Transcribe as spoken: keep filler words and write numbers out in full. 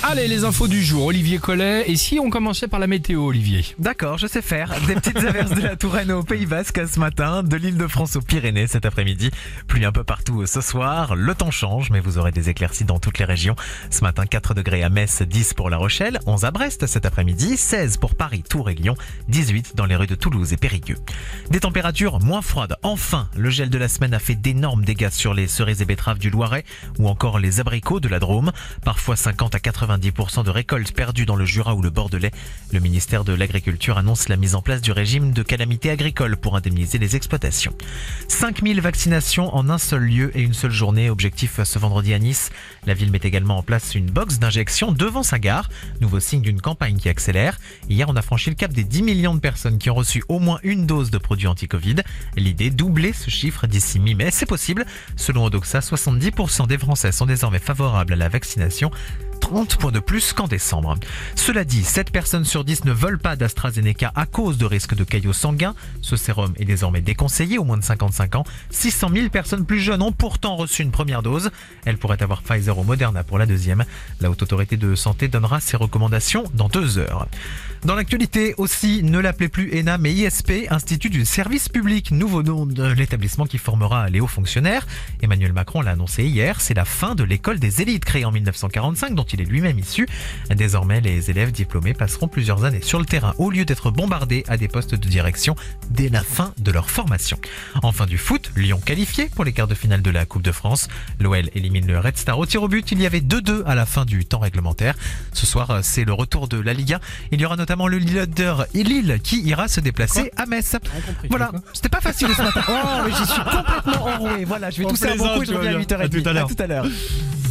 Allez, les infos du jour, Olivier Collet. Et si on commençait par la météo, Olivier? D'accord, je sais faire. Des petites averses de la Touraine au Pays Basque ce matin, de l'Île-de-France aux Pyrénées cet après-midi. Pluie un peu partout ce soir. Le temps change, mais vous aurez des éclaircies dans toutes les régions. Ce matin, quatre degrés à Metz, dix pour La Rochelle, onze à Brest cet après-midi, seize pour Paris, Tours et Lyon, dix-huit dans les rues de Toulouse et Périgueux. Des températures moins froides. Enfin, le gel de la semaine a fait d'énormes dégâts sur les cerises et betteraves du Loiret ou encore les abricots de la Drôme. Parfois cinquante à quatre-vingt-dix pour cent de récoltes perdues dans le Jura ou le Bordelais. Le ministère de l'Agriculture annonce la mise en place du régime de calamité agricole pour indemniser les exploitations. cinq mille vaccinations en un seul lieu et une seule journée. Objectif ce vendredi à Nice. La ville met également en place une box d'injection devant sa gare. Nouveau signe d'une campagne qui accélère. Hier, on a franchi le cap des dix millions de personnes qui ont reçu au moins une dose de produits anti-Covid. L'idée, doubler ce chiffre d'ici mi-mai, c'est possible. Selon Odoxa, soixante-dix pour cent des Français sont désormais favorables à la vaccination. trente points de plus qu'en décembre. Cela dit, sept personnes sur dix ne veulent pas d'AstraZeneca à cause de risques de caillots sanguins. Ce sérum est désormais déconseillé aux moins de cinquante-cinq ans. six cent mille personnes plus jeunes ont pourtant reçu une première dose. Elles pourraient avoir Pfizer ou Moderna pour la deuxième. La Haute Autorité de Santé donnera ses recommandations dans deux heures. Dans l'actualité aussi, ne l'appelez plus E N A mais I S P, Institut du Service Public, nouveau nom de l'établissement qui formera les hauts fonctionnaires. Emmanuel Macron l'a annoncé hier, c'est la fin de l'école des élites créée en mille neuf cent quarante-cinq dont il est lui-même issu. Désormais, les élèves diplômés passeront plusieurs années sur le terrain au lieu d'être bombardés à des postes de direction dès la fin de leur formation. Enfin du foot, Lyon qualifié pour les quarts de finale de la Coupe de France. L'O L élimine le Red Star au tir au but. Il y avait deux deux à la fin du temps réglementaire. Ce soir, c'est le retour de la Ligue un. Il y aura notamment le leader Lille qui ira se déplacer Quoi à Metz. compris, Voilà, c'était pas facile ce matin. Oh, mais j'y suis complètement enroué. Voilà, je vais On tousser un bon plaisante, coup et je tu reviens à vois huit heures bien. trente. À tout à l'heure. À tout à l'heure.